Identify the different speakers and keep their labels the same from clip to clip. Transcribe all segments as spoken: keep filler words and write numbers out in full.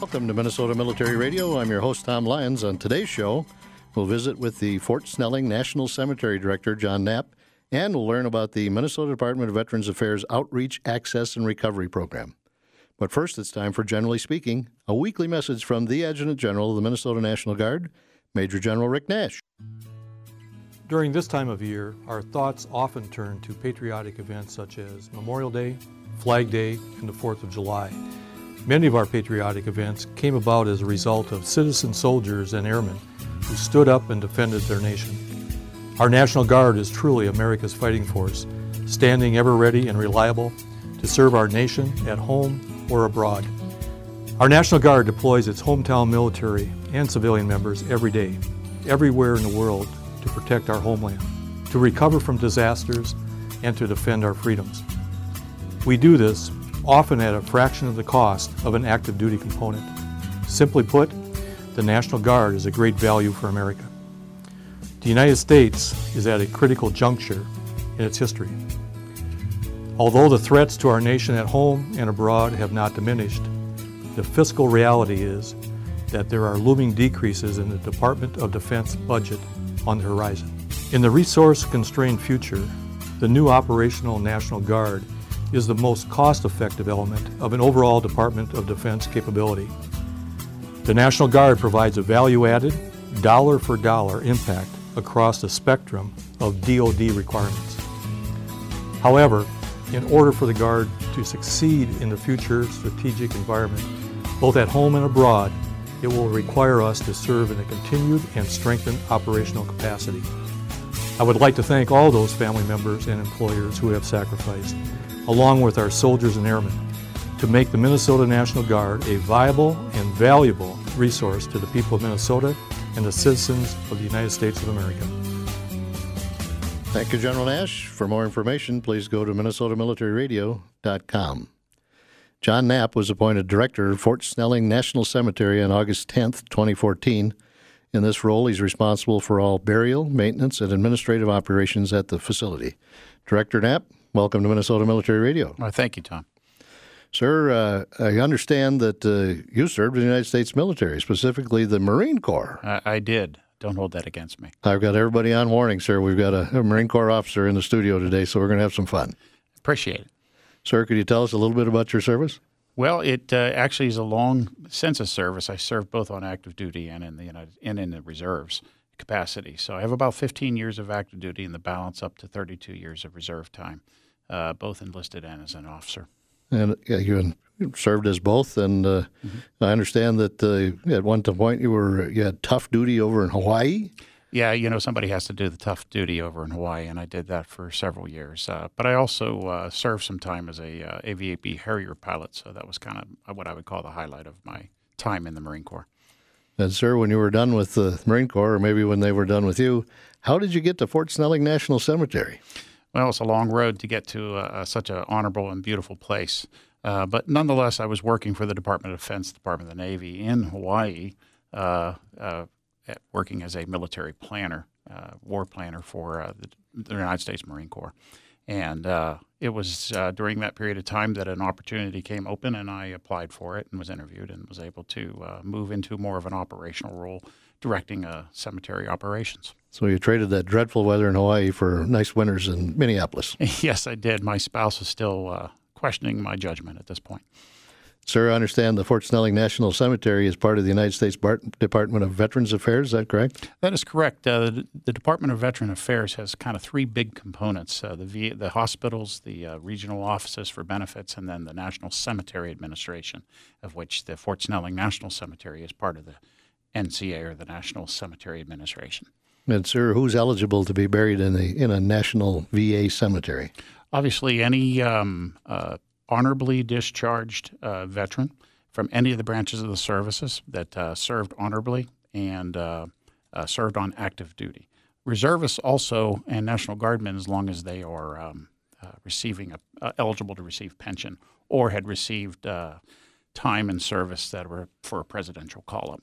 Speaker 1: Welcome to Minnesota Military Radio. I'm your host, Tom Lyons. On today's show, we'll visit with the Fort Snelling National Cemetery Director, John Knapp, and we'll learn about the Minnesota Department of Veterans Affairs Outreach, Access, and Recovery Program. But first, it's time for Generally Speaking, a weekly message from the Adjutant General of the Minnesota National Guard, Major General Rick Nash.
Speaker 2: During this time of year, our thoughts often turn to patriotic events such as Memorial Day, Flag Day, and the fourth of July. Many of our patriotic events came about as a result of citizen soldiers and airmen who stood up and defended their nation. Our National Guard is truly America's fighting force, standing ever ready and reliable to serve our nation at home or abroad. Our National Guard deploys its hometown military and civilian members every day, everywhere in the world, to protect our homeland, to recover from disasters, and to defend our freedoms. We do this often at a fraction of the cost of an active duty component. Simply put, the National Guard is a great value for America. The United States is at a critical juncture in its history. Although the threats to our nation at home and abroad have not diminished, the fiscal reality is that there are looming decreases in the Department of Defense budget on the horizon. In the resource-constrained future, the new operational National Guard is the most cost-effective element of an overall Department of Defense capability. The National Guard provides a value-added, dollar-for-dollar impact across the spectrum of D O D requirements. However, in order for the Guard to succeed in the future strategic environment, both at home and abroad, it will require us to serve in a continued and strengthened operational capacity. I would like to thank all those family members and employers who have sacrificed, along with our soldiers and airmen, to make the Minnesota National Guard a viable and valuable resource to the people of Minnesota and the citizens of the United States of America.
Speaker 1: Thank you, General Nash. For more information, please go to minnesota military radio dot com. John Knapp was appointed Director of Fort Snelling National Cemetery on August tenth, twenty fourteen. In this role, he's responsible for all burial, maintenance, and administrative operations at the facility. Director Knapp, welcome to Minnesota Military Radio.
Speaker 3: Well, thank you, Tom.
Speaker 1: Sir, uh, I understand that uh, you served in the United States military, specifically the Marine Corps.
Speaker 3: I, I did. Don't hold that against me.
Speaker 1: I've got everybody on warning, sir. We've got a, a Marine Corps officer in the studio today, so we're going to have some fun.
Speaker 3: Appreciate it.
Speaker 1: Sir, could you tell us a little bit about your service?
Speaker 3: Well, it uh, actually is a long census service. I served both on active duty and in the United and in the reserves capacity. So I have about fifteen years of active duty and the balance up to thirty-two years of reserve time, uh, both enlisted and as an officer.
Speaker 1: And yeah, you served as both, and uh, mm-hmm. I understand that uh, at one point you were you had tough duty over in Hawaii.
Speaker 3: Yeah, you know, somebody has to do the tough duty over in Hawaii, and I did that for several years. Uh, but I also uh, served some time as a uh, A V A B Harrier pilot, so that was kind of what I would call the highlight of my time in the Marine Corps.
Speaker 1: And, sir, when you were done with the Marine Corps, or maybe when they were done with you, how did you get to Fort Snelling National Cemetery?
Speaker 3: Well, it's a long road to get to uh, such an honorable and beautiful place. Uh, but nonetheless, I was working for the Department of Defense, Department of the Navy in Hawaii, uh, uh, at working as a military planner, uh, war planner for uh, the, the United States Marine Corps. And uh, it was uh, during that period of time that an opportunity came open, and I applied for it and was interviewed and was able to uh, move into more of an operational role, directing uh, cemetery operations.
Speaker 1: So you traded that dreadful weather in Hawaii for nice winters in Minneapolis.
Speaker 3: Yes, I did. My spouse is still uh, questioning my judgment at this point.
Speaker 1: Sir, I understand the Fort Snelling National Cemetery is part of the United States Bar- Department of Veterans Affairs. Is that correct?
Speaker 3: That is correct. Uh, the, the Department of Veteran Affairs has kind of three big components, uh, the, v- the hospitals, the uh, regional offices for benefits, and then the National Cemetery Administration, of which the Fort Snelling National Cemetery is part of the N C A, or the National Cemetery Administration.
Speaker 1: And, sir, who's eligible to be buried in a, in a national V A cemetery?
Speaker 3: Obviously, any um, uh, honorably discharged uh, veteran from any of the branches of the services that uh, served honorably and uh, uh, served on active duty. Reservists also, and National Guardmen, as long as they are um, uh, receiving a, uh, eligible to receive pension or had received uh, time in service that were for a presidential call-up.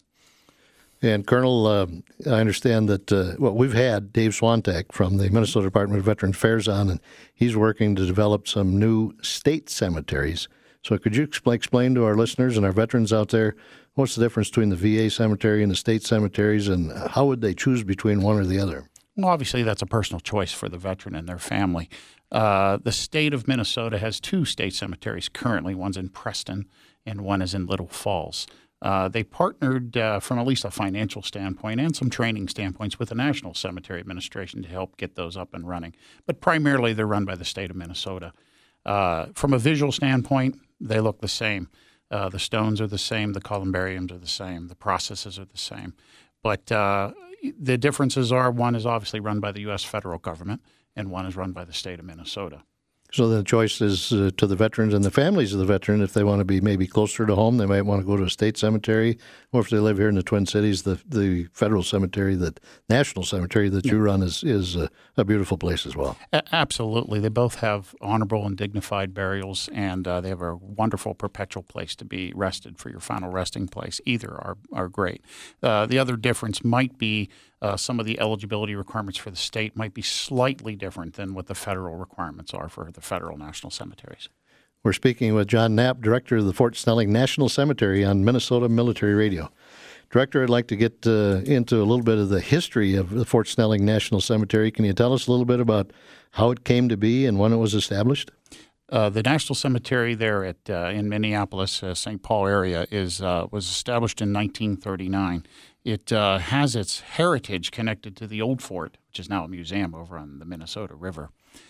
Speaker 1: And Colonel, uh, I understand that, uh, well, we've had Dave Swantek from the Minnesota Department of Veterans Affairs on, and he's working to develop some new state cemeteries So could you expl- explain to our listeners and our veterans out there what's the difference between the V A cemetery and the state cemeteries, and how would they choose between one or the other?
Speaker 3: Well, obviously, that's a personal choice for the veteran and their family. Uh, the state of Minnesota has two state cemeteries currently. One's in Preston and one is in Little Falls. Uh, they partnered uh, from at least a financial standpoint and some training standpoints with the National Cemetery Administration to help get those up and running. But primarily, they're run by the state of Minnesota. Uh, from a visual standpoint, they look the same. Uh, the stones are the same. The columbariums are the same. The processes are the same. But uh, the differences are one is obviously run by the U S federal government and one is run by the state of Minnesota.
Speaker 1: So the choice is uh, to the veterans and the families of the veteran. If they want to be maybe closer to home, they might want to go to a state cemetery, or if they live here in the Twin Cities, the the federal cemetery, the national cemetery that you run is is a, a beautiful place as well.
Speaker 3: A- absolutely, they both have honorable and dignified burials, and uh, they have a wonderful perpetual place to be rested for your final resting place. Either are are great. Uh, the other difference might be. Uh, some of the eligibility requirements for the state might be slightly different than what the federal requirements are for the federal national cemeteries.
Speaker 1: We're speaking with John Knapp, Director of the Fort Snelling National Cemetery on Minnesota Military Radio. Director, I'd like to get uh, into a little bit of the history of the Fort Snelling National Cemetery. Can you tell us a little bit about how it came to be and when it was established?
Speaker 3: Uh, the National Cemetery there at uh, in Minneapolis, uh, Saint Paul area, is uh, was established in nineteen thirty-nine. It uh, has its heritage connected to the old fort, which is now a museum over on the Minnesota River.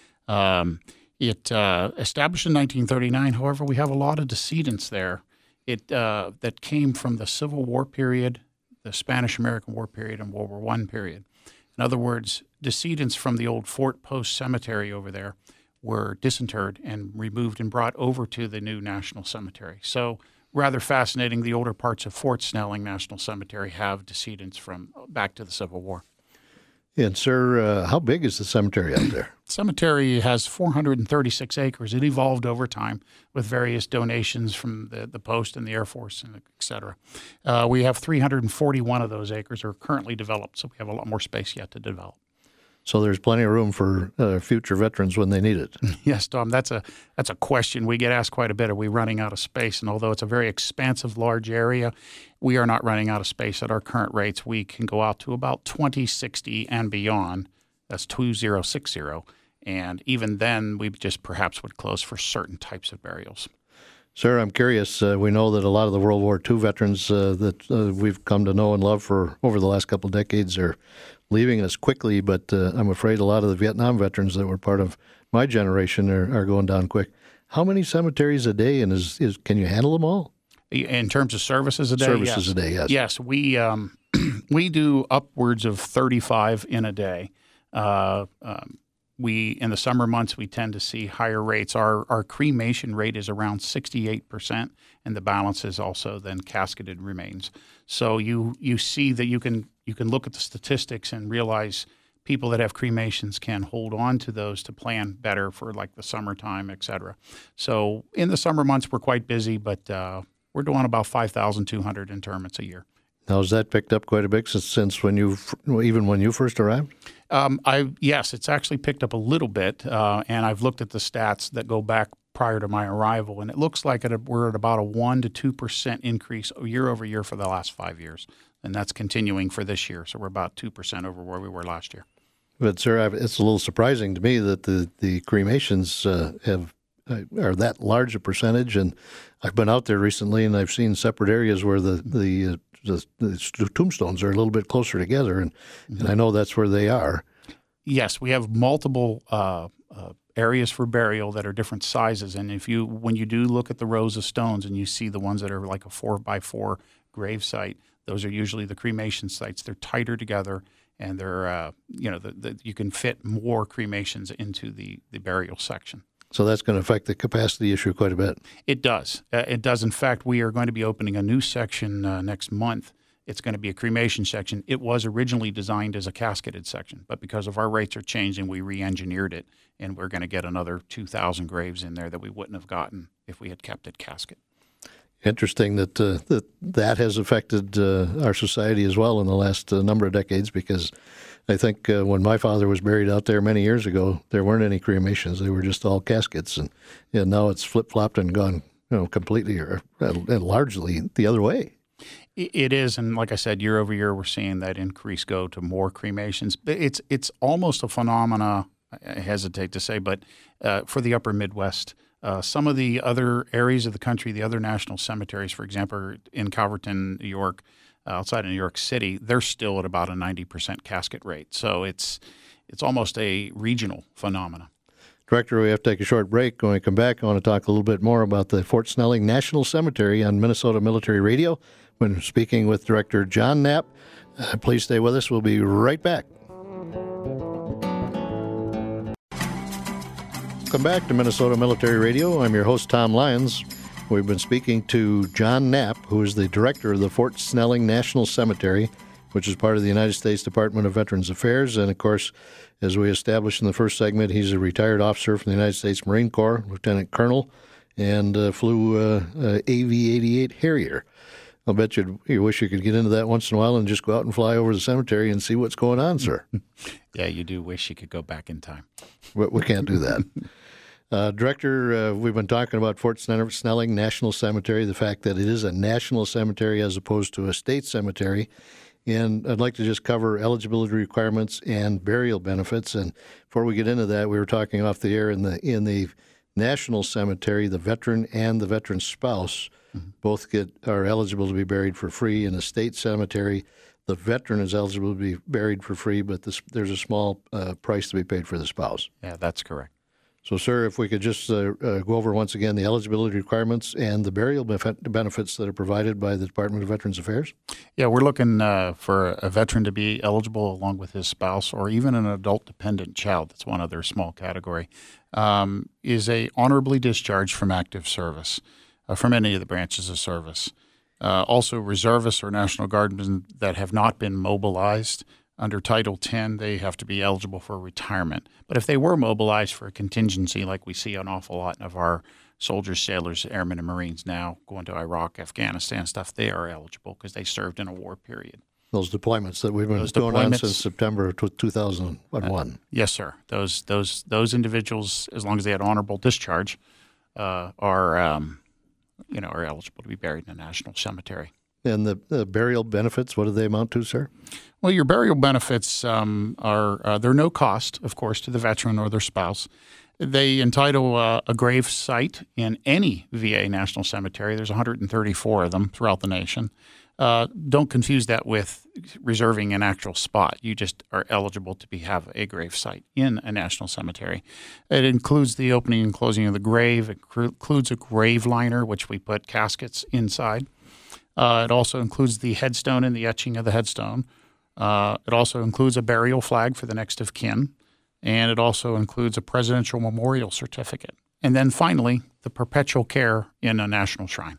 Speaker 3: Um, it uh, established in nineteen thirty-nine. However, we have a lot of decedents there. It uh, that came from the Civil War period, the Spanish-American War period, and World War One period. In other words, decedents from the old Fort Post Cemetery over there were disinterred and removed and brought over to the new National Cemetery. So rather fascinating, the older parts of Fort Snelling National Cemetery have decedents from back to the Civil War.
Speaker 1: And, sir, uh, how big is the cemetery out there?
Speaker 3: Cemetery has four hundred thirty-six acres. It evolved over time with various donations from the, the Post and the Air Force, and et cetera. Uh, we have three hundred forty-one of those acres are currently developed, so we have a lot more space yet to develop.
Speaker 1: So there's plenty of room for uh, future veterans when they need it.
Speaker 3: Yes, Tom, that's a that's a question we get asked quite a bit. Are we running out of space? And although it's a very expansive, large area, we are not running out of space at our current rates. We can go out to about twenty sixty and beyond. That's two thousand sixty. And even then, we just perhaps would close for certain types of burials.
Speaker 1: Sir, I'm curious. Uh, we know that a lot of the World War Two veterans uh, that uh, we've come to know and love for over the last couple of decades are leaving us quickly, but uh, I'm afraid a lot of the Vietnam veterans that were part of my generation are, are going down quick. How many cemeteries a day, and is, is can you handle them all?
Speaker 3: In terms of services a day?
Speaker 1: Services
Speaker 3: yes.
Speaker 1: a day, yes.
Speaker 3: Yes, we, um, we do upwards of thirty-five in a day. Uh, um, we in the summer months, we tend to see higher rates. Our our cremation rate is around sixty-eight percent, and the balance is also then casketed remains. So you you see that you can you can look at the statistics and realize people that have cremations can hold on to those to plan better for like the summertime, et cetera. So in the summer months, we're quite busy, but uh, we're doing about five thousand two hundred interments a year.
Speaker 1: Now, has that picked up quite a bit since, since when you, even when you first arrived?
Speaker 3: Um, I yes, it's actually picked up a little bit, uh, and I've looked at the stats that go back prior to my arrival, and it looks like it, we're at about a one to two percent increase year over year for the last five years, and that's continuing for this year. So we're about two percent over where we were last year.
Speaker 1: But sir, I've, it's a little surprising to me that the the cremations uh, have uh, are that large a percentage, and I've been out there recently, and I've seen separate areas where the the uh, The, the tombstones are a little bit closer together, and, mm-hmm. and I know that's where they are.
Speaker 3: Yes, we have multiple uh, uh, areas for burial that are different sizes, and if you when you do look at the rows of stones and you see the ones that are like a four by four grave site, those are usually the cremation sites. They're tighter together, and they're uh, you know the, the, you can fit more cremations into the the burial section.
Speaker 1: So that's going to affect the capacity issue quite a bit.
Speaker 3: It does. Uh, it does. In fact, we are going to be opening a new section uh, next month. It's going to be a cremation section. It was originally designed as a casketed section, but because of our rates are changing, we re-engineered it, and we're going to get another two thousand graves in there that we wouldn't have gotten if we had kept it casket.
Speaker 1: Interesting that uh, that that has affected uh, our society as well in the last uh, number of decades, because I think uh, when my father was buried out there many years ago, there weren't any cremations. They were just all caskets, and yeah, now it's flip-flopped and gone you know, completely or uh, largely the other way.
Speaker 3: It is, and like I said, year over year, we're seeing that increase go to more cremations. But it's it's almost a phenomena, I hesitate to say, but uh, for the upper Midwest. Uh, some of the other areas of the country, the other national cemeteries, for example, in Calverton, New York, uh, outside of New York City, they're still at about a ninety percent casket rate. So it's it's almost a regional phenomena.
Speaker 1: Director, we have to take a short break. When we come back, I want to talk a little bit more about the Fort Snelling National Cemetery on Minnesota Military Radio. When speaking with Director John Knapp, uh, please stay with us. We'll be right back. Welcome back to Minnesota Military Radio. I'm your host, Tom Lyons. We've been speaking to John Knapp, who is the director of the Fort Snelling National Cemetery, which is part of the United States Department of Veterans Affairs. And, of course, as we established in the first segment, he's a retired officer from the United States Marine Corps, Lieutenant Colonel, and uh, flew uh, uh, A V eighty-eight Harrier. I'll bet you you wish you could get into that once in a while and just go out and fly over the cemetery and see what's going on, sir.
Speaker 3: Yeah, you do wish you could go back in time.
Speaker 1: But we can't do that. Uh, Director, uh, we've been talking about Fort Snelling National Cemetery, the fact that it is a national cemetery as opposed to a state cemetery. And I'd like to just cover eligibility requirements and burial benefits. And before we get into that, we were talking off the air in the in the national cemetery, the veteran and the veteran's spouse mm-hmm. both get are eligible to be buried for free. In a state cemetery, the veteran is eligible to be buried for free, but this, there's a small uh, price to be paid for the spouse.
Speaker 3: Yeah, that's correct.
Speaker 1: So, sir, if we could just uh, uh, go over once again the eligibility requirements and the burial benefits that are provided by the Department of Veterans Affairs.
Speaker 3: Yeah, we're looking uh, for a veteran to be eligible along with his spouse or even an adult dependent child. That's one other small category. Um, is a honorably discharged from active service, uh, from any of the branches of service. Uh, also, reservists or National Guardsmen that have not been mobilized. Under Title ten, they have to be eligible for retirement. But if they were mobilized for a contingency, like we see an awful lot of our soldiers, sailors, airmen, and Marines now going to Iraq, Afghanistan stuff, they are eligible because they served in a war period.
Speaker 1: Those deployments that we've been those going on since September of two thousand one.
Speaker 3: Uh, yes, sir. Those those those individuals, as long as they had honorable discharge, uh, are um, you know are eligible to be buried in a national cemetery.
Speaker 1: And the, the burial benefits, what do they amount to, sir?
Speaker 3: Well, your burial benefits um, are, uh, they're no cost, of course, to the veteran or their spouse. They entitle uh, a grave site in any V A national cemetery. There's one hundred thirty-four of them throughout the nation. Uh, don't confuse that with reserving an actual spot. You just are eligible to be have a grave site in a national cemetery. It includes the opening and closing of the grave. It cr- includes a grave liner, which we put caskets inside. Uh, it also includes the headstone and the etching of the headstone. Uh, it also includes a burial flag for the next of kin, and it also includes a presidential memorial certificate. And then finally, the perpetual care in a national shrine.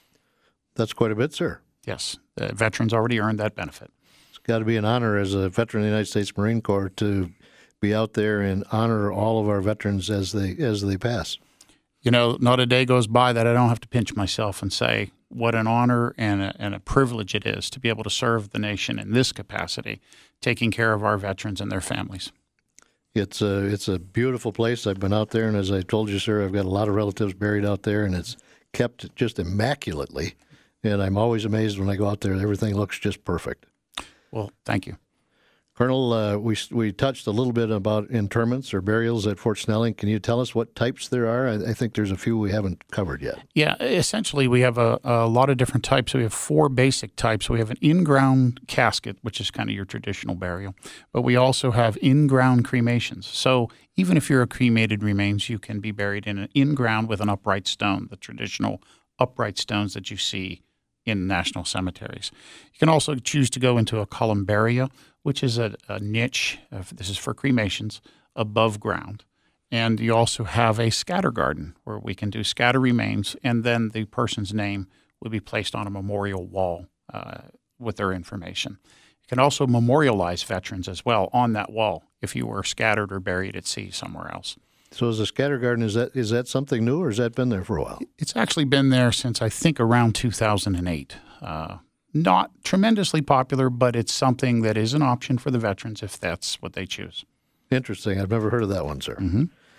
Speaker 1: That's quite a bit, sir.
Speaker 3: Yes, the veterans already earned that benefit.
Speaker 1: It's got to be an honor as a veteran of the United States Marine Corps to be out there and honor all of our veterans as they as they pass.
Speaker 3: You know, not a day goes by that I don't have to pinch myself and say what an honor and a, and a privilege it is to be able to serve the nation in this capacity, taking care of our veterans and their families.
Speaker 1: It's a, it's a beautiful place. I've been out there, and as I told you, sir, I've got a lot of relatives buried out there, and it's kept just immaculately. And I'm always amazed when I go out there. Everything looks just perfect.
Speaker 3: Well, thank you.
Speaker 1: Colonel, uh, we we touched a little bit about interments or burials at Fort Snelling. Can you tell us what types there are? I, I think there's a few we haven't covered yet.
Speaker 3: Yeah, essentially we have a, a lot of different types. We have four basic types. We have an in-ground casket, which is kind of your traditional burial, but we also have in-ground cremations. So even if you're a cremated remains, you can be buried in an in-ground with an upright stone, the traditional upright stones that you see in national cemeteries. You can also choose to go into a columbaria, which is a, a niche, uh, this is for cremations, above ground. And you also have a scatter garden where we can do scatter remains, and then the person's name will be placed on a memorial wall uh, with their information. You can also memorialize veterans as well on that wall if you were scattered or buried at sea somewhere else.
Speaker 1: So is the scatter garden, is that is that something new, or has that been there for a while?
Speaker 3: It's actually been there since, I think, around two thousand eight. Uh, not tremendously popular, but it's something that is an option for the veterans if that's what they choose.
Speaker 1: Interesting. I've never heard of that one, sir.
Speaker 3: Mm-hmm.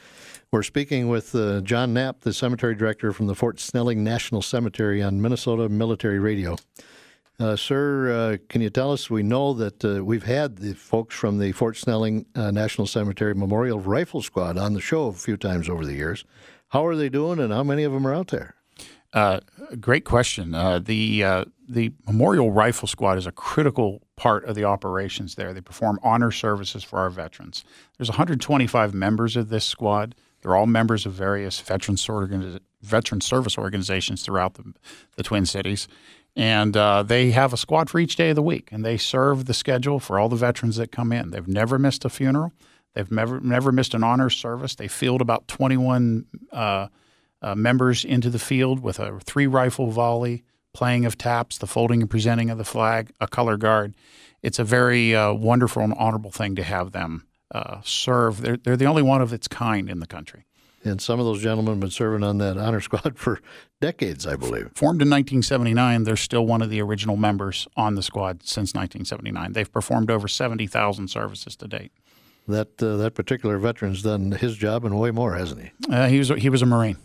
Speaker 1: We're speaking with uh, John Knapp, the cemetery director from the Fort Snelling National Cemetery on Minnesota Military Radio. Uh, sir, uh, can you tell us, we know that uh, we've had the folks from the Fort Snelling uh, National Cemetery Memorial Rifle Squad on the show a few times over the years. How are they doing, and how many of them are out there?
Speaker 3: Uh, great question. Uh, the uh, the Memorial Rifle Squad is a critical part of the operations there. They perform honor services for our veterans. There's one hundred twenty-five members of this squad. They're all members of various veteran, organiz- veteran service organizations throughout the, the Twin Cities. And uh, they have a squad for each day of the week, and they serve the schedule for all the veterans that come in. They've never missed a funeral. They've never never missed an honor service. They field about twenty-one uh, uh, members into the field with a three-rifle volley, playing of taps, the folding and presenting of the flag, a color guard. It's a very uh, wonderful and honorable thing to have them uh, serve. They're, they're the only one of its kind in the country.
Speaker 1: And some of those gentlemen have been serving on that honor squad for decades, I believe.
Speaker 3: Formed in nineteen seventy-nine, they're still one of the original members on the squad since nineteen seventy-nine. They've performed over seventy thousand services to date.
Speaker 1: That uh, that particular veteran's done his job and way more, hasn't he?
Speaker 3: Uh, he was he was a Marine.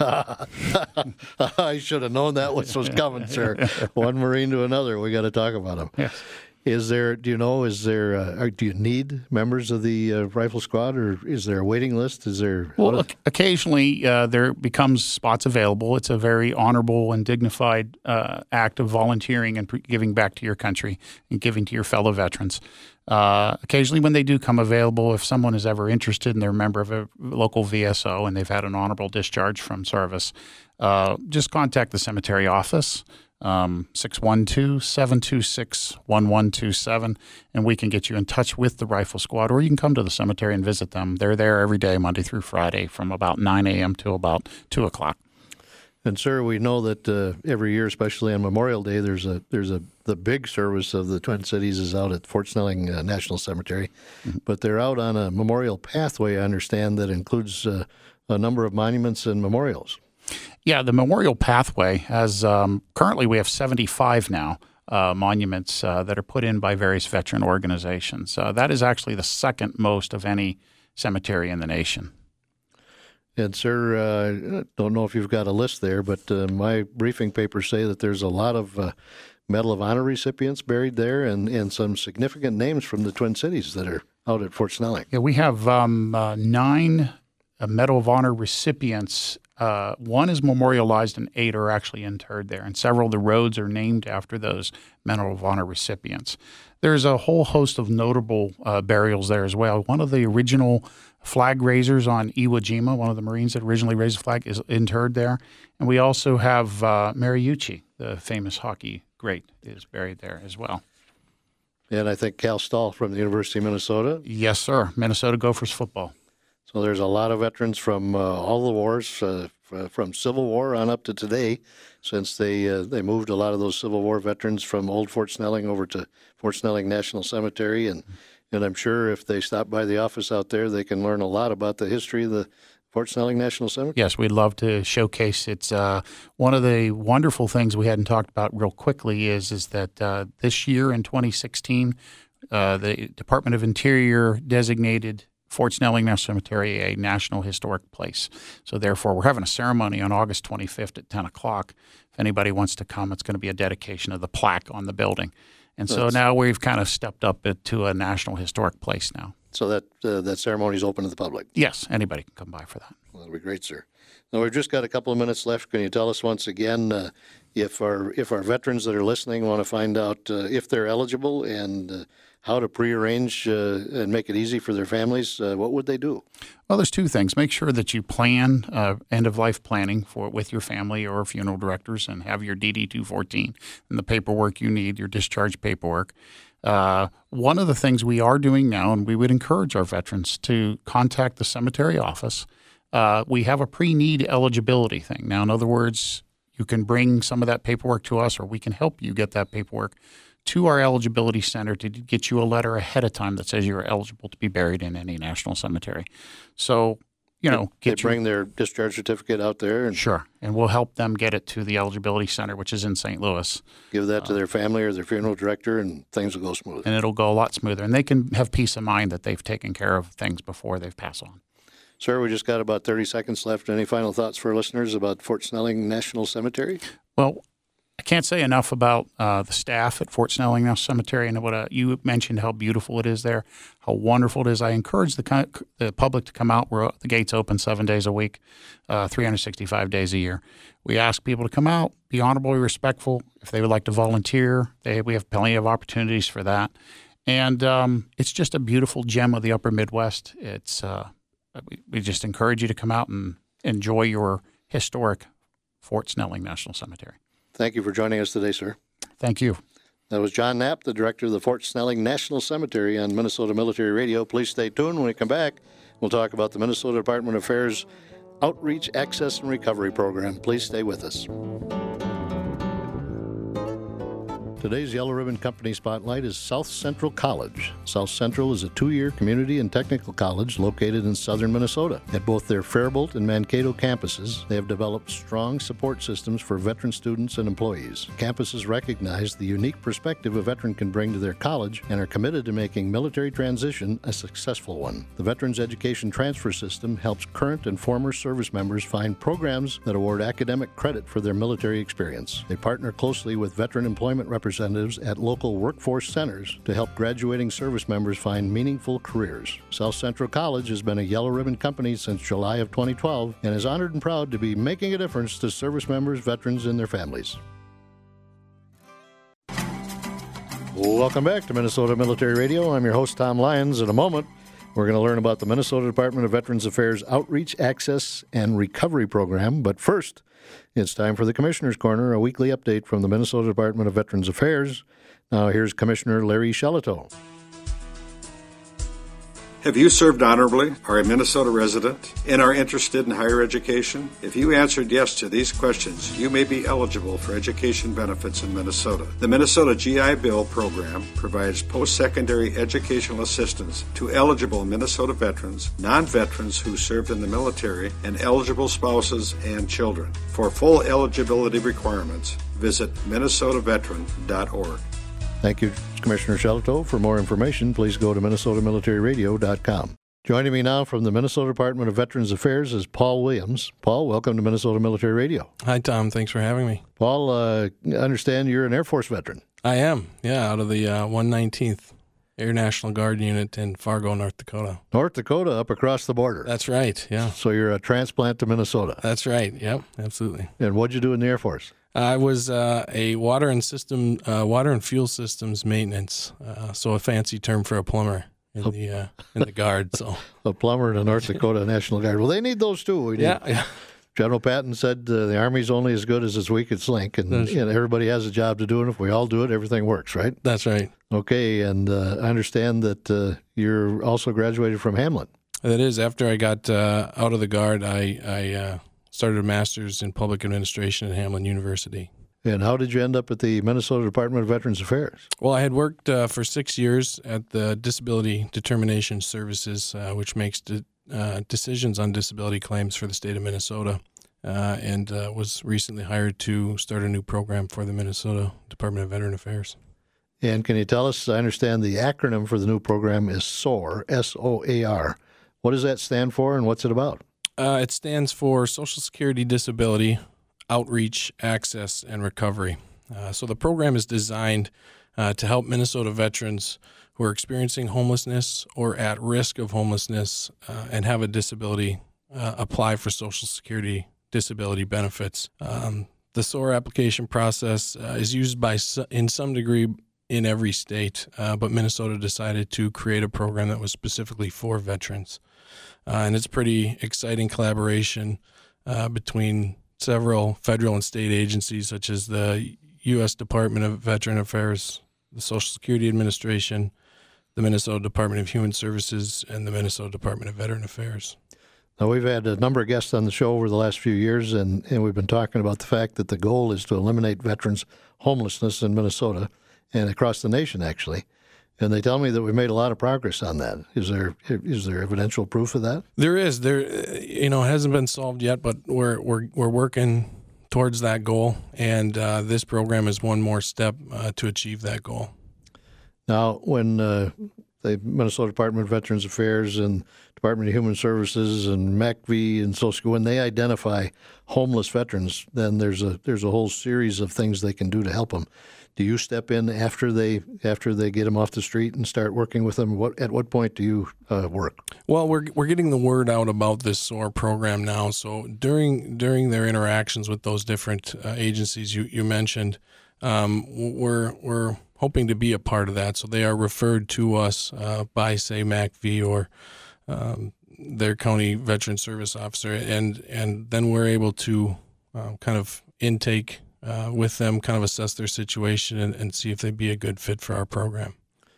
Speaker 1: I should have known that was was coming, sir. One Marine to another. We got to talk about him.
Speaker 3: Yes.
Speaker 1: Is there? Do you know? Is there? Uh, do you need members of the uh, rifle squad, or is there a waiting list? Is there?
Speaker 3: Well,
Speaker 1: does...
Speaker 3: occasionally uh, there becomes spots available. It's a very honorable and dignified uh, act of volunteering and pre- giving back to your country and giving to your fellow veterans. Uh, occasionally, when they do come available, if someone is ever interested and they're a member of a local V S O and they've had an honorable discharge from service, uh, just contact the cemetery office. Um, six one two, seven two six, one one two seven, and we can get you in touch with the Rifle Squad, or you can come to the cemetery and visit them. They're there every day, Monday through Friday, from about nine a.m. to about two o'clock.
Speaker 1: And sir, we know that uh, every year, especially on Memorial Day, there's a there's a the big service of the Twin Cities is out at Fort Snelling uh, National Cemetery, mm-hmm. but they're out on a memorial pathway, I understand, that includes uh, a number of monuments and memorials.
Speaker 3: Yeah, the Memorial Pathway has um, currently we have seventy-five now uh, monuments uh, that are put in by various veteran organizations. Uh, that is actually the second most of any cemetery in the nation.
Speaker 1: And sir, I uh, don't know if you've got a list there, but uh, my briefing papers say that there's a lot of uh, Medal of Honor recipients buried there, and, and some significant names from the Twin Cities that are out at Fort Snelling.
Speaker 3: Yeah, we have um, uh, nine uh, Medal of Honor recipients. Uh, one is memorialized and eight are actually interred there, and several of the roads are named after those Medal of Honor recipients. There's a whole host of notable uh, burials there as well. One of the original flag raisers on Iwo Jima, one of the Marines that originally raised the flag, is interred there. And we also have uh, Mariucci, the famous hockey great, is buried there as well.
Speaker 1: And I think Cal Stahl from the University of Minnesota.
Speaker 3: Yes, sir. Minnesota Gophers football.
Speaker 1: So there's a lot of veterans from uh, all the wars, uh, from Civil War on up to today, since they uh, they moved a lot of those Civil War veterans from Old Fort Snelling over to Fort Snelling National Cemetery. And, and I'm sure if they stop by the office out there, they can learn a lot about the history of the Fort Snelling National Cemetery.
Speaker 3: Yes, we'd love to showcase. It's uh, one of the wonderful things we hadn't talked about real quickly is, is that uh, this year in twenty sixteen, uh, the Department of Interior designated Fort Snelling National Cemetery a National Historic Place. So therefore, we're having a ceremony on August twenty-fifth at ten o'clock. If anybody wants to come, it's going to be a dedication of the plaque on the building. And so That's, now we've kind of stepped up it to a National Historic Place now.
Speaker 1: So that uh, that ceremony is open to the public?
Speaker 3: Yes, anybody can come by for that.
Speaker 1: Well, that'll be great, sir. Now, we've just got a couple of minutes left. Can you tell us once again uh, if our if our veterans that are listening want to find out uh, if they're eligible and uh, how to prearrange uh, and make it easy for their families, uh, what would they do?
Speaker 3: Well, there's two things. Make sure that you plan uh, end-of-life planning for with your family or funeral directors and have your D D two fourteen and the paperwork you need, your discharge paperwork. Uh, one of the things we are doing now, and we would encourage our veterans to contact the cemetery office, uh, we have a pre-need eligibility thing. Now, in other words, you can bring some of that paperwork to us or we can help you get that paperwork to our eligibility center to get you a letter ahead of time that says you're eligible to be buried in any national cemetery. So, you know,
Speaker 1: they
Speaker 3: get
Speaker 1: bring
Speaker 3: your,
Speaker 1: their discharge certificate out there, and
Speaker 3: sure, and we'll help them get it to the eligibility center, which is in Saint Louis.
Speaker 1: Give that to uh, their family or their funeral director, and things will go smooth.
Speaker 3: And it'll go a lot smoother, and they can have peace of mind that they've taken care of things before they've passed on.
Speaker 1: Sir, we just got about thirty seconds left. Any final thoughts for listeners about Fort Snelling National Cemetery?
Speaker 3: Well, I can't say enough about uh, the staff at Fort Snelling National Cemetery, and what uh, you mentioned how beautiful it is there, how wonderful it is. I encourage the, the public to come out. We're, the gates open seven days a week, uh, three hundred sixty-five days a year. We ask people to come out, be honorable, be respectful. If they would like to volunteer, they, we have plenty of opportunities for that. And um, it's just a beautiful gem of the Upper Midwest. It's uh, we, we just encourage you to come out and enjoy your historic Fort Snelling National Cemetery.
Speaker 1: Thank you for joining us today, sir.
Speaker 3: Thank you.
Speaker 1: That was John Knapp, the director of the Fort Snelling National Cemetery on Minnesota Military Radio. Please stay tuned. When we come back, we'll talk about the Minnesota Department of Affairs Outreach, Access, and Recovery Program. Please stay with us. Today's Yellow Ribbon Company Spotlight is South Central College. South Central is a two-year community and technical college located in southern Minnesota. At both their Faribault and Mankato campuses, they have developed strong support systems for veteran students and employees. Campuses recognize the unique perspective a veteran can bring to their college and are committed to making military transition a successful one. The Veterans Education Transfer System helps current and former service members find programs that award academic credit for their military experience. They partner closely with veteran employment representatives representatives at local workforce centers to help graduating service members find meaningful careers. South Central College has been a Yellow Ribbon Company since July of twenty twelve and is honored and proud to be making a difference to service members, veterans, and their families. Welcome back to Minnesota Military Radio. I'm your host, Tom Lyons. In a moment, we're going to learn about the Minnesota Department of Veterans Affairs Outreach, Access, and Recovery Program. But first, it's time for the Commissioner's Corner, a weekly update from the Minnesota Department of Veterans Affairs. Now here's Commissioner Larry Shelito.
Speaker 4: Have you served honorably, are a Minnesota resident, and are interested in higher education? If you answered yes to these questions, you may be eligible for education benefits in Minnesota. The Minnesota G I Bill program provides post-secondary educational assistance to eligible Minnesota veterans, non-veterans who served in the military, and eligible spouses and children. For full eligibility requirements, visit minnesota veteran dot org.
Speaker 1: Thank you, Commissioner Shelito. For more information, please go to minnesota military radio dot com. Joining me now from the Minnesota Department of Veterans Affairs is Paul Williams. Paul, welcome to Minnesota Military Radio.
Speaker 5: Hi, Tom. Thanks for having me.
Speaker 1: Paul, uh, I understand you're an Air Force veteran.
Speaker 5: I am, yeah, out of the uh, one nineteenth Air National Guard Unit in Fargo, North Dakota.
Speaker 1: North Dakota, up across the border.
Speaker 5: That's right, yeah.
Speaker 1: So you're a transplant to Minnesota.
Speaker 5: That's right, yep, absolutely.
Speaker 1: And what'd you do in the Air Force?
Speaker 5: I was uh, a water and system, uh, water and fuel systems maintenance, uh, so a fancy term for a plumber in
Speaker 1: Oh.
Speaker 5: the uh, in the Guard. So
Speaker 1: A plumber in the North Dakota National Guard. Well, they need those too. We need,
Speaker 5: yeah, yeah,
Speaker 1: General Patton said uh, the Army's only as good as its weakest link, and,
Speaker 5: That's-
Speaker 1: and everybody has a job to do, and if we all do it, everything works, right?
Speaker 5: that's right.
Speaker 1: Okay, and uh, I understand that uh, you're also graduated from Hamlin.
Speaker 5: That is, after I got uh, out of the Guard, I, I uh, started a master's in public administration at Hamlin University.
Speaker 1: And how did you end up at the Minnesota Department of Veterans Affairs?
Speaker 5: Well, I had worked uh, for six years at the Disability Determination Services, uh, which makes de- uh, decisions on disability claims for the state of Minnesota, uh, and uh, was recently hired to start a new program for the Minnesota Department of Veteran Affairs.
Speaker 1: And can you tell us, I understand the acronym for the new program is S O A R, S O A R. What does that stand for, and what's it about?
Speaker 5: Uh, it stands for Social Security Disability Outreach, Access, and Recovery. Uh, so the program is designed uh, to help Minnesota veterans who are experiencing homelessness or at risk of homelessness uh, and have a disability uh, apply for Social Security disability benefits. Um, the S O A R application process uh, is used by so- in some degree in every state, uh, but Minnesota decided to create a program that was specifically for veterans. Uh, and it's pretty exciting collaboration uh, between several federal and state agencies such as the U S Department of Veteran Affairs, the Social Security Administration, the Minnesota Department of Human Services, and the Minnesota Department of Veteran Affairs.
Speaker 1: Now, we've had a number of guests on the show over the last few years, and, and we've been talking about the fact that the goal is to eliminate veterans' homelessness in Minnesota and across the nation, actually. And they tell me that we made a lot of progress on that. Is there is there evidential proof of that?
Speaker 5: There is. There, you know, it hasn't been solved yet, but we're we're we're working towards that goal, and uh, this program is one more step uh, to achieve that goal.
Speaker 1: Now, when uh, the Minnesota Department of Veterans Affairs and Department of Human Services and M A C V and Social Security, when they identify homeless veterans, then there's a there's a whole series of things they can do to help them. Do you step in after they after they get them off the street and start working with them? What at what point do you uh, work?
Speaker 5: Well, we're we're getting the word out about this S O A R program now. So during during their interactions with those different uh, agencies you you mentioned, um, we're we're hoping to be a part of that. So they are referred to us uh, by, say, M A C V or um, their county veteran service officer, and and then we're able to uh, kind of intake uh, with them, kind of assess their situation and, and see if they'd be a good fit for our program.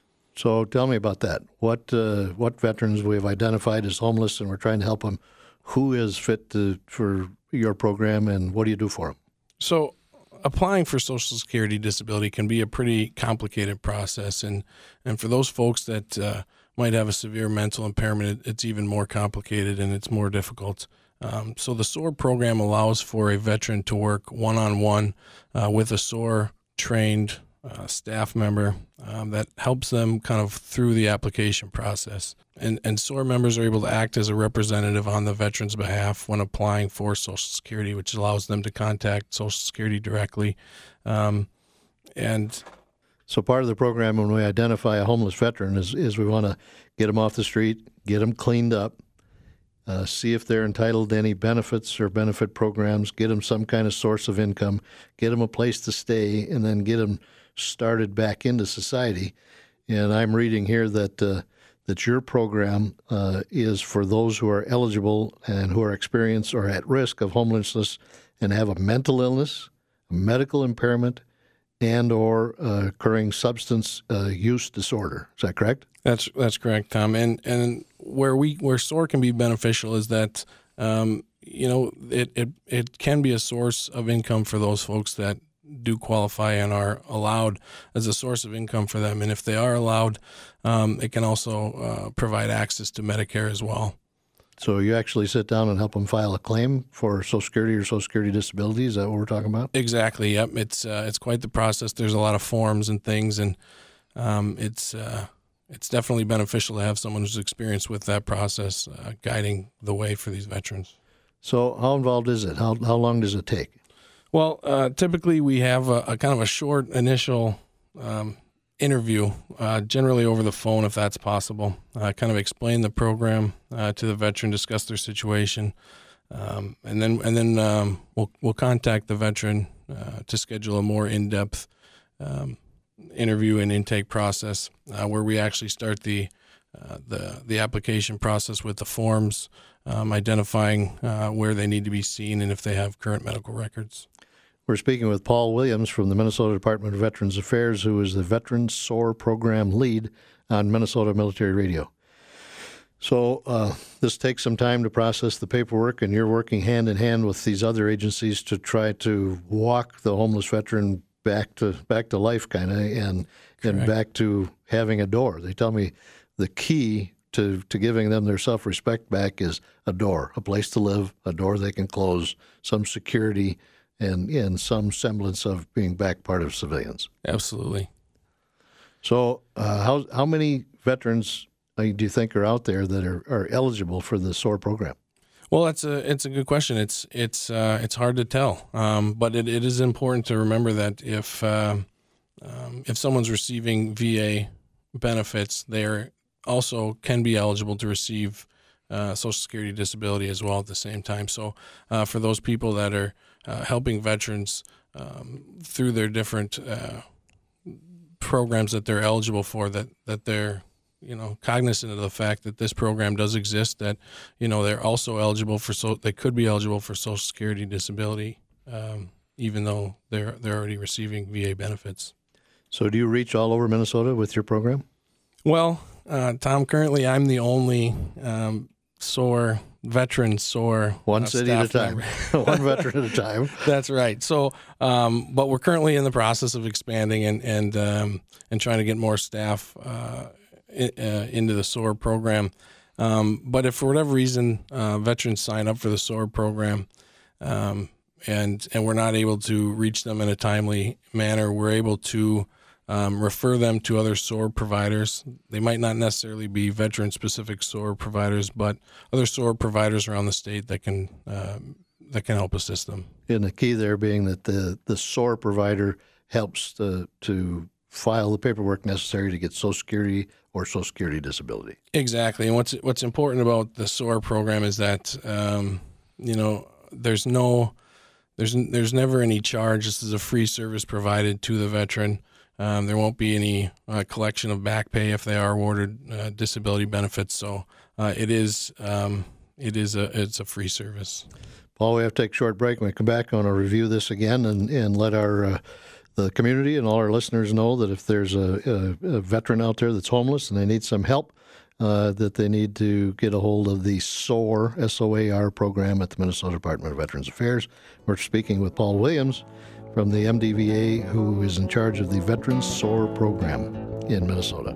Speaker 1: So tell me about that. What uh, what veterans we have identified as homeless and we're trying to help them, who is fit to, for your program, and what do you do for them?
Speaker 5: So applying for Social Security disability can be a pretty complicated process, and, and for those folks that uh, might have a severe mental impairment, it, it's even more complicated and it's more difficult. Um, so the S O A R program allows for a veteran to work one-on-one uh, with a S O A R-trained uh, staff member um, that helps them kind of through the application process. And, and S O A R members are able to act as a representative on the veteran's behalf when applying for Social Security, which allows them to contact Social Security directly. Um, and
Speaker 1: so part of the program when we identify a homeless veteran is, is we want to get them off the street, get them cleaned up, uh, see if they're entitled to any benefits or benefit programs, get them some kind of source of income, get them a place to stay, and then get them started back into society. And I'm reading here that uh, that your program uh, is for those who are eligible and who are experienced or at risk of homelessness and have a mental illness, a medical impairment, and or uh, occurring substance uh, use disorder. Is that correct?
Speaker 5: That's that's correct, Tom. And and where we where S O A R can be beneficial is that um, you know it, it it can be a source of income for those folks that do qualify and are allowed as a source of income for them. And if they are allowed, um, it can also uh, provide access to Medicare as well.
Speaker 1: So you actually sit down and help them file a claim for Social Security or Social Security disability? Is that what we're talking about?
Speaker 5: Exactly. Yep. It's uh, it's quite the process. There's a lot of forms and things, and um, it's uh, it's definitely beneficial to have someone who's experienced with that process uh, guiding the way for these veterans.
Speaker 1: So how involved is it? How how long does it take?
Speaker 5: Well, uh, typically we have a, a kind of a short initial um, interview, uh, generally over the phone if that's possible. Uh, kind of explain the program uh, to the veteran, discuss their situation, um, and then and then um, we'll we'll contact the veteran uh, to schedule a more in-depth um, interview and intake process uh, where we actually start the uh, the the application process with the forms, um, identifying uh, where they need to be seen and if they have current medical records.
Speaker 1: We're speaking with Paul Williams from the Minnesota Department of Veterans Affairs, who is the Veterans S O A R Program Lead on Minnesota Military Radio. So uh, this takes some time to process the paperwork, and you're working hand in hand with these other agencies to try to walk the homeless veteran back to back to life, kind of, and and back to having a door. They tell me the key to, to giving them their self-respect back is a door, a place to live, a door they can close, some security, and in some semblance of being back part of civilians.
Speaker 5: Absolutely.
Speaker 1: So uh, how how many veterans uh, do you think are out there that are, are eligible for the S O A R program?
Speaker 5: Well, that's a it's a good question. It's it's uh, it's hard to tell, um, but it, it is important to remember that if uh, um, if someone's receiving V A benefits, they also can be eligible to receive uh, Social Security disability as well at the same time. So uh, for those people that are Uh, helping veterans um, through their different uh, programs that they're eligible for, that, that they're, you know, cognizant of the fact that this program does exist, that, you know, they're also eligible for, so they could be eligible for Social Security disability, um, even though they're, they're already receiving V A benefits.
Speaker 1: So do you reach all over Minnesota with your program?
Speaker 5: Well, uh, Tom, currently I'm the only um, S O A R veteran S O A R
Speaker 1: one
Speaker 5: uh,
Speaker 1: city at a time, one veteran at a time.
Speaker 5: That's right. So, um, but we're currently in the process of expanding and and um, and trying to get more staff uh, in, uh, into the S O A R program. Um, but if for whatever reason uh, veterans sign up for the S O A R program, um, and and we're not able to reach them in a timely manner, we're able to um, refer them to other S O A R providers. They might not necessarily be veteran-specific S O A R providers, but other S O A R providers around the state that can uh, that can help assist them.
Speaker 1: And the key there being that the, the S O A R provider helps to, to file the paperwork necessary to get Social Security or Social Security disability.
Speaker 5: Exactly. And what's what's important about the S O A R program is that, um, you know, there's no, there's there's never any charge. This is a free service provided to the veteran. Um, there won't be any uh, collection of back pay if they are awarded uh, disability benefits. So uh, it is um, it is a it's a free service.
Speaker 1: Paul, we have to take a short break. When we come back, I want to review this again and, and let our uh, the community and all our listeners know that if there's a, a, a veteran out there that's homeless and they need some help, uh, that they need to get a hold of the S O A R, S O A R program at the Minnesota Department of Veterans Affairs. We're speaking with Paul Williams from the M D V A, who is in charge of the Veterans S O A R program in Minnesota.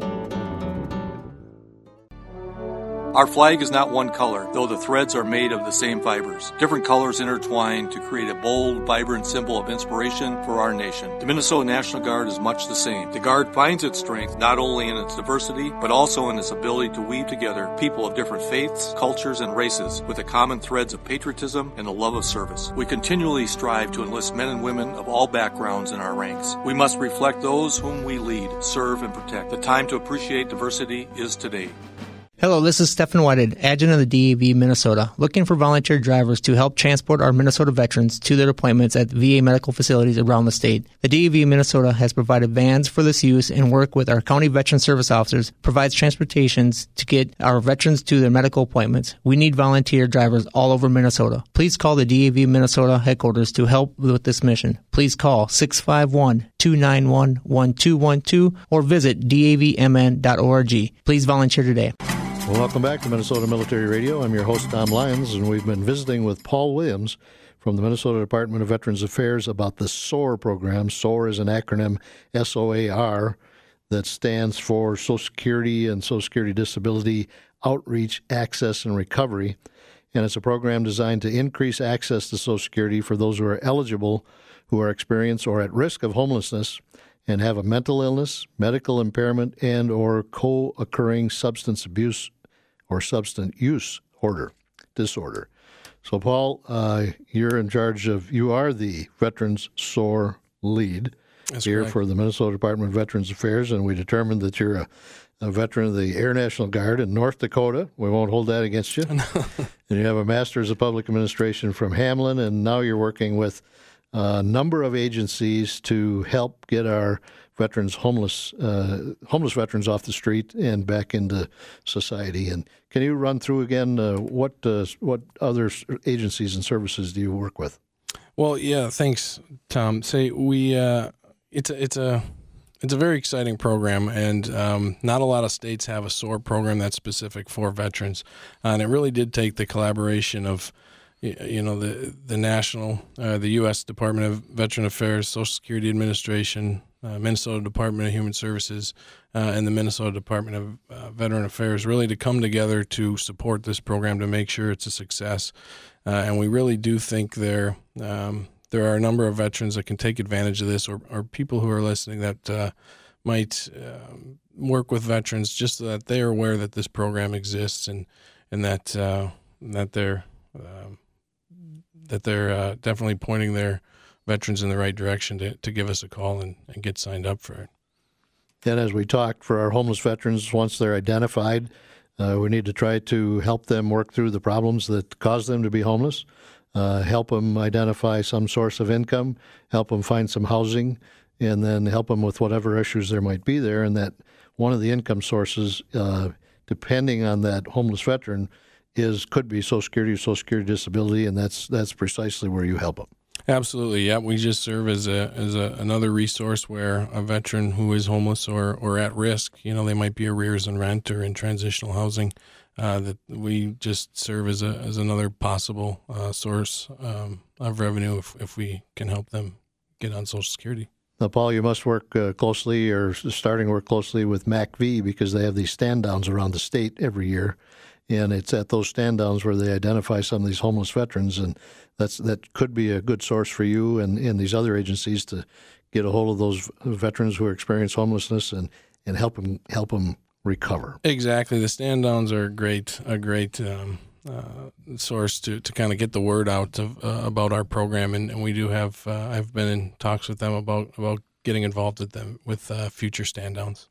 Speaker 2: Our flag is not one color, though the threads are made of the same fibers. Different colors intertwine to create a bold, vibrant symbol of inspiration for our nation. The Minnesota National Guard is much the same. The Guard finds its strength not only in its diversity, but also in its ability to weave together people of different faiths, cultures, and races with the common threads of patriotism and the love of service. We continually strive to enlist men and women of all backgrounds in our ranks. We must reflect those whom we lead, serve, and protect. The time to appreciate diversity is today.
Speaker 6: Hello, this is Stephen Whited, adjutant of the D A V Minnesota, looking for volunteer drivers to help transport our Minnesota veterans to their deployments at V A medical facilities around the state. The D A V Minnesota has provided vans for this use and work with our county veteran service officers, provides transportations to get our veterans to their medical appointments. We need volunteer drivers all over Minnesota. Please call the D A V Minnesota headquarters to help with this mission. Please call six five one, two nine one, one two one two or visit D A V M N dot org. Please volunteer today.
Speaker 1: Well, welcome back to Minnesota Military Radio. I'm your host, Tom Lyons, and we've been visiting with Paul Williams from the Minnesota Department of Veterans Affairs about the S O A R program. S O A R is an acronym, S O A R, that stands for Social Security and Social Security Disability Outreach, Access, and Recovery. And it's a program designed to increase access to Social Security for those who are eligible, who are experienced or at risk of homelessness, and have a mental illness, medical impairment, and or co-occurring substance abuse or substance use order, disorder. So, Paul, uh, you're in charge of, you are the Veterans S O A R lead
Speaker 5: That's
Speaker 1: here
Speaker 5: correct.
Speaker 1: for the Minnesota Department of Veterans Affairs, and we determined that you're a, a veteran of the Air National Guard in North Dakota. We won't hold that against you. And you have a Master's of Public Administration from Hamlin, and now you're working with a number of agencies to help get our veterans, homeless uh, homeless veterans off the street and back into society. And can you run through again uh, what uh, what other agencies and services do you work with?
Speaker 5: Well, yeah, thanks, Tom. Say we uh, it's a, it's a it's a very exciting program, and um, not a lot of states have a S O A R program that's specific for veterans, uh, and it really did take the collaboration of you know the the national, uh, the U S Department of Veteran Affairs, Social Security Administration, uh, Minnesota Department of Human Services, uh, and the Minnesota Department of uh, Veteran Affairs, really to come together to support this program to make sure it's a success. Uh, and we really do think there um, there are a number of veterans that can take advantage of this, or, or people who are listening that uh, might uh, work with veterans, just so that they are aware that this program exists and and that uh, that they're uh, that they're uh, definitely pointing their veterans in the right direction to, to give us a call and, and get signed up for it.
Speaker 1: And as we talked, for our homeless veterans, once they're identified, uh, we need to try to help them work through the problems that cause them to be homeless, uh, help them identify some source of income, help them find some housing, and then help them with whatever issues there might be there. And that one of the income sources, uh, depending on that homeless veteran, is could be Social Security or Social Security Disability, and that's that's precisely where you help them.
Speaker 5: Absolutely, yeah. We just serve as a as a, another resource where a veteran who is homeless or, or at risk, you know, they might be arrears in rent or in transitional housing, uh, that we just serve as a as another possible uh, source um, of revenue if, if we can help them get on Social Security.
Speaker 1: Now, Paul, you must work uh, closely or starting to work closely with M A C V because they have these stand downs around the state every year. And it's at those stand downs where they identify some of these homeless veterans, and that's that could be a good source for you and, and these other agencies to get a hold of those veterans who experience homelessness and, and help them help them recover.
Speaker 5: Exactly, the stand downs are great a great um, uh, source to, to kind of get the word out of, uh, about our program, and, and we do have uh, I've been in talks with them about about getting involved with them with uh, future stand downs.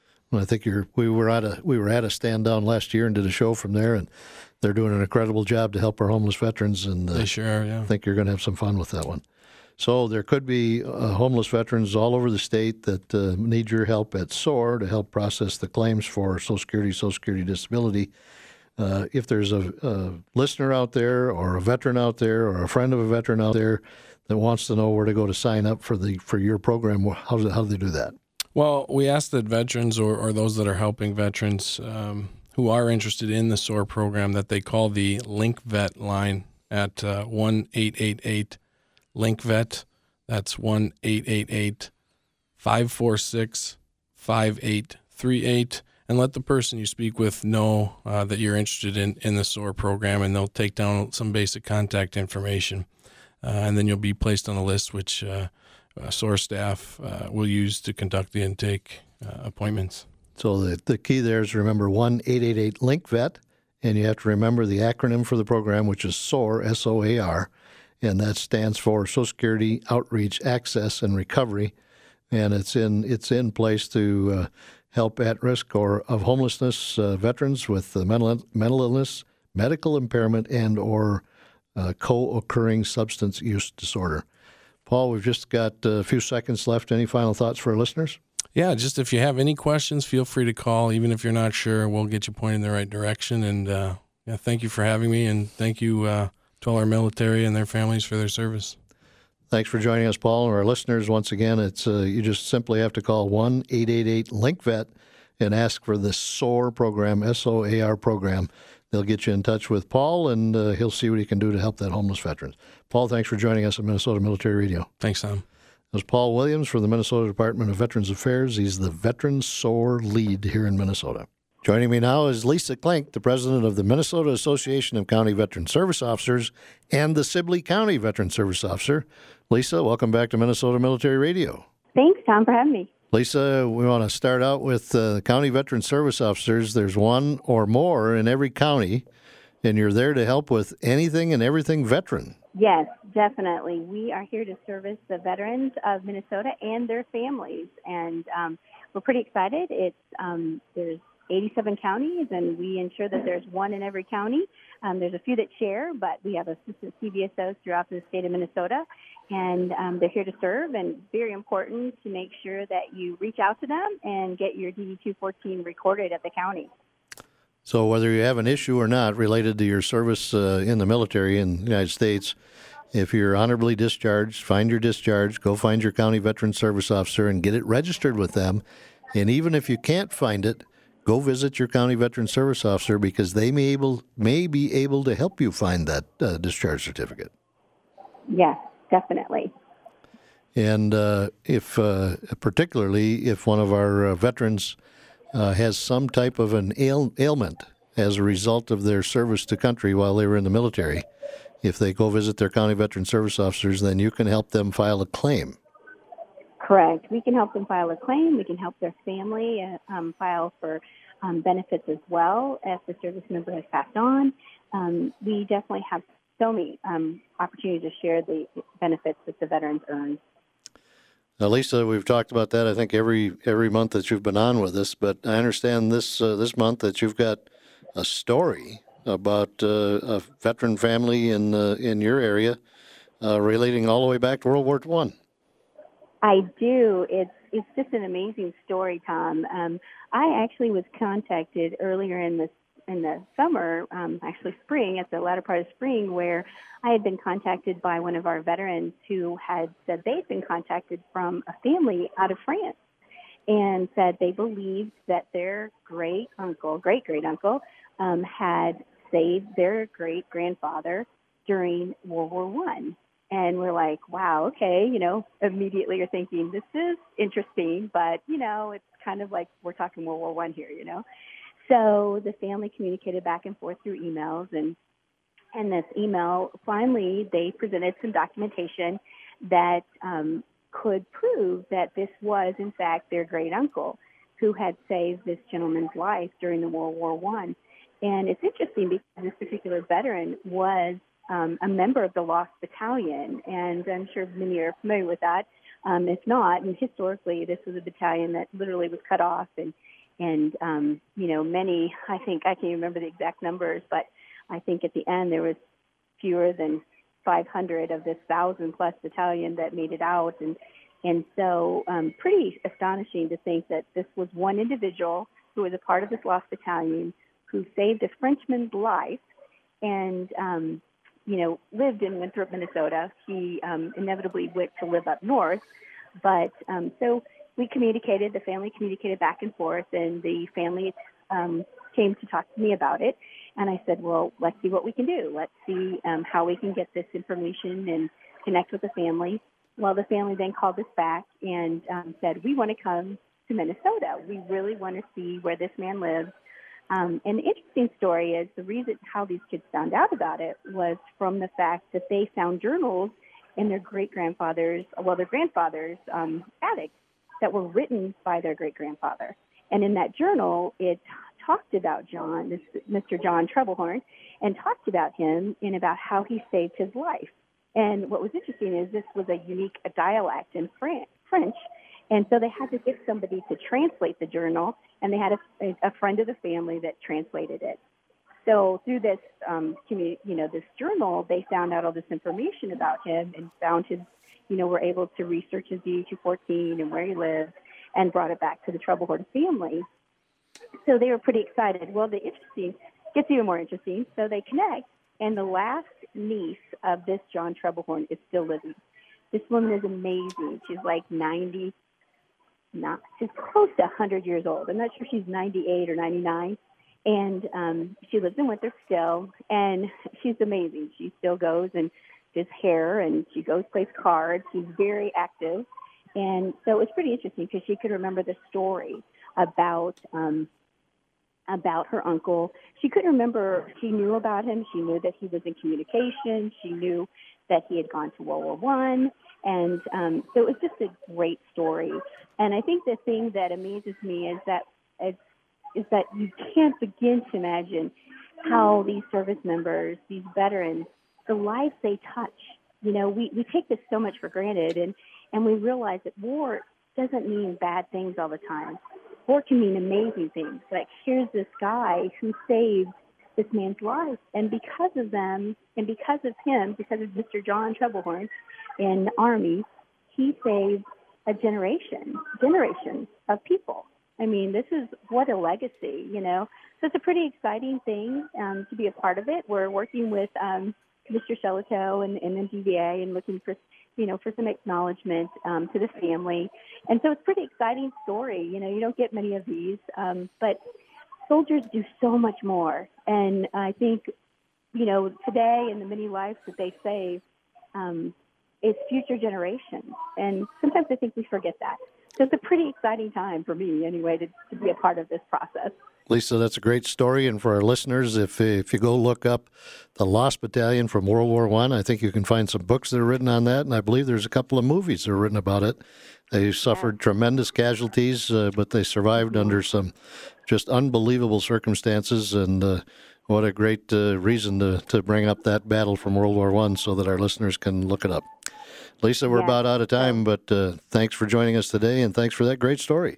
Speaker 1: I think you're. We were at a we were at a stand down last year and did a show from there, and they're doing an incredible job to help our homeless veterans. And uh,
Speaker 5: they sure are. Yeah,
Speaker 1: I think you're going to have some fun with that one. So there could be uh, homeless veterans all over the state that uh, need your help at S O A R to help process the claims for Social Security, Social Security disability. Uh, if there's a, a listener out there, or a veteran out there, or a friend of a veteran out there that wants to know where to go to sign up for the for your program, how do, how do they do that?
Speaker 5: Well, we ask that veterans or, or those that are helping veterans um, who are interested in the S O A R program that they call the LinkVet line at uh, one eight eight eight LinkVet. That's one eight eight eight five four six five eight three eight. And let the person you speak with know uh, that you're interested in, in the S O A R program, and they'll take down some basic contact information. Uh, and then you'll be placed on a list which uh, Uh, S O A R staff uh, will use to conduct the intake uh, appointments.
Speaker 1: So the, the key there is remember one eight eight eight LinkVet, and you have to remember the acronym for the program, which is S O A R, S O A R, and that stands for Social Security Outreach, Access, and Recovery, and it's in it's in place to uh, help at-risk or of homelessness uh, veterans with uh, mental mental illness, medical impairment, and or uh, co-occurring substance use disorder. Paul, we've just got a few seconds left. Any final thoughts for our listeners?
Speaker 5: Yeah, just if you have any questions, feel free to call. Even if you're not sure, we'll get you pointed in the right direction. And uh, yeah, thank you for having me, and thank you uh, to all our military and their families for their service.
Speaker 1: Thanks for joining us, Paul. And our listeners, once again, it's uh, you just simply have to call one eight eight eight LinkVet and ask for the S O A R program, S O A R program. They'll get you in touch with Paul, and uh, he'll see what he can do to help that homeless veteran. Paul, thanks for joining us at Minnesota Military Radio.
Speaker 5: Thanks, Tom.
Speaker 1: That was Paul Williams from the Minnesota Department of Veterans Affairs. He's the Veteran S O A R lead here in Minnesota. Joining me now is Lisa Klink, the president of the Minnesota Association of County Veteran Service Officers and the Sibley County Veteran Service Officer. Lisa, welcome back to Minnesota Military Radio.
Speaker 7: Thanks, Tom, for having me.
Speaker 1: Lisa, we want to start out with uh, County Veteran Service Officers. There's one or more in every county, and you're there to help with anything and everything veteran.
Speaker 7: Yes, definitely. We are here to service the veterans of Minnesota and their families, and um, we're pretty excited. It's um, there's eighty-seven counties, and we ensure that there's one in every county. Um, there's a few that share, but we have assistant C V S Os throughout the state of Minnesota, and um, they're here to serve, and very important to make sure that you reach out to them and get your D D two fourteen recorded at the county.
Speaker 1: So whether you have an issue or not related to your service uh, in the military in the United States, if you're honorably discharged, find your discharge, go find your county veteran service officer and get it registered with them. And even if you can't find it, go visit your county veteran service officer, because they may able may be able to help you find that uh, discharge certificate.
Speaker 7: Yes, definitely.
Speaker 1: And uh, if uh, particularly if one of our uh, veterans uh, has some type of an ail- ailment as a result of their service to country while they were in the military, if they go visit their county veteran service officers, then you can help them file a claim.
Speaker 7: Correct. We can help them file a claim. We can help their family uh, um, file for um, benefits as well if the service member has passed on. Um, we definitely have so many um, opportunities to share the benefits that the veterans earn.
Speaker 1: Now, Lisa, we've talked about that, I think, every every month that you've been on with us, but I understand this uh, this month that you've got a story about uh, a veteran family in uh, in your area uh, relating all the way back to World War One.
Speaker 7: I do. It's it's just an amazing story, Tom. Um, I actually was contacted earlier in the in the summer, um, actually spring, at the latter part of spring, where I had been contacted by one of our veterans who had said they'd been contacted from a family out of France, and said they believed that their great uncle, great great uncle, um, had saved their great grandfather during World War One. And we're like, wow, okay, you know, immediately you're thinking, this is interesting, but, you know, it's kind of like we're talking World War One here, you know. So the family communicated back and forth through emails, and and this email, finally, they presented some documentation that um, could prove that this was, in fact, their great uncle who had saved this gentleman's life during the World War One. And it's interesting because this particular veteran was um, a member of the Lost Battalion, and I'm sure many are familiar with that. Um, if not, and historically, this was a battalion that literally was cut off, and and um, you know, many, I think, I can't remember the exact numbers, but I think at the end there was fewer than five hundred of this thousand plus battalion that made it out, and and so um, pretty astonishing to think that this was one individual who was a part of this Lost Battalion who saved a Frenchman's life, and um, you know, lived in Winthrop, Minnesota. He um, inevitably went to live up north, but um, so we communicated. The family communicated back and forth, and the family um, came to talk to me about it. And I said, well, let's see what we can do. Let's see um, how we can get this information and connect with the family. Well, the family then called us back and um, said, we want to come to Minnesota. We really want to see where this man lives. Um, and the interesting story is the reason how these kids found out about it was from the fact that they found journals in their great-grandfather's, well, their grandfather's um, attic that were written by their great-grandfather. And in that journal, it talked about John, this Mister John Troublehorn, and talked about him and about how he saved his life. And what was interesting is this was a unique a dialect in Fran- French, and so they had to get somebody to translate the journal, and they had a, a friend of the family that translated it. So through this, um, community, you know, this journal, they found out all this information about him and found his, you know, were able to research his D two fourteen and where he lived, and brought it back to the Troublehorn family. So they were pretty excited. Well, the interesting gets even more interesting. So they connect, and the last niece of this John Troublehorn is still living. This woman is amazing. She's like ninety, not, she's close to one hundred years old. I'm not sure she's ninety-eight or ninety-nine. And um, she lives in Winthrop still, and she's amazing. She still goes and does hair, and she goes, plays cards. She's very active. And so it's pretty interesting because she could remember the story about um, about her uncle. She couldn't remember, she knew about him. She knew that he was in communication. She knew that he had gone to World War One. And um, so it was just a great story. And I think the thing that amazes me is that is, is that you can't begin to imagine how these service members, these veterans, the lives they touch. You know, we, we take this so much for granted, and, and we realize that war doesn't mean bad things all the time. War can mean amazing things. Like, here's this guy who saved this man's life, and because of them, and because of him, because of Mister John Troublehorn in the Army, he saved a generation, generations of people. I mean, this is what a legacy, you know. So it's a pretty exciting thing um, to be a part of it. We're working with um, Mister Shelito and, and M D V A and looking for, you know, for some acknowledgement um, to the family. And so it's a pretty exciting story. You know, you don't get many of these, um, but soldiers do so much more. And I think, you know, today and the many lives that they save, um, it's future generations. And sometimes I think we forget that. So it's a pretty exciting time for me, anyway, to, to be a part of this process.
Speaker 1: Lisa, that's a great story. And for our listeners, if if you go look up the Lost Battalion from World War One, I, I think you can find some books that are written on that. And I believe there's a couple of movies that are written about it. They suffered yeah. tremendous casualties, uh, but they survived mm-hmm. under some just unbelievable circumstances. And uh, what a great uh, reason to, to bring up that battle from World War One so that our listeners can look it up. Lisa, we're yeah. about out of time, but uh, thanks for joining us today, and thanks for that great story.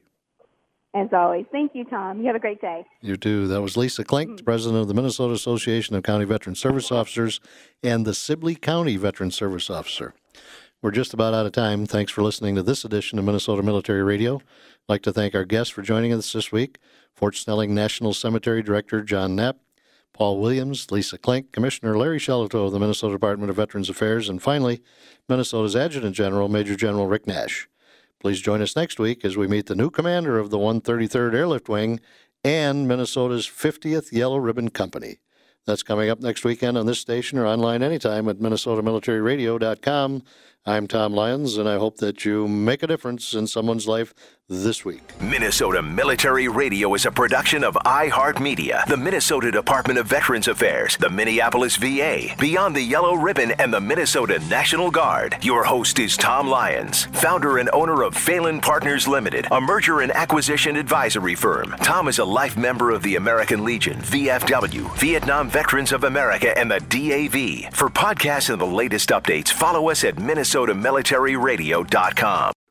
Speaker 7: As always. Thank you, Tom. You have a great day.
Speaker 1: You too. That was Lisa Klink, mm-hmm. president of the Minnesota Association of County Veteran Service Officers and the Sibley County Veteran Service Officer. We're just about out of time. Thanks for listening to this edition of Minnesota Military Radio. I'd like to thank our guests for joining us this week, Fort Snelling National Cemetery Director John Knapp, Paul Williams, Lisa Klink, Commissioner Larry Shelito of the Minnesota Department of Veterans Affairs, and finally, Minnesota's Adjutant General, Major General Rick Nash. Please join us next week as we meet the new commander of the one thirty-third Airlift Wing and Minnesota's fiftieth Yellow Ribbon Company. That's coming up next weekend on this station or online anytime at Minnesota Military Radio dot com. I'm Tom Lyons, and I hope that you make a difference in someone's life this week.
Speaker 8: Minnesota Military Radio is a production of iHeartMedia, the Minnesota Department of Veterans Affairs, the Minneapolis V A, Beyond the Yellow Ribbon, and the Minnesota National Guard. Your host is Tom Lyons, founder and owner of Phelan Partners Limited, a merger and acquisition advisory firm. Tom is a life member of the American Legion, V F W, Vietnam Veterans of America, and the D A V. For podcasts and the latest updates, follow us at minnesota military radio dot com.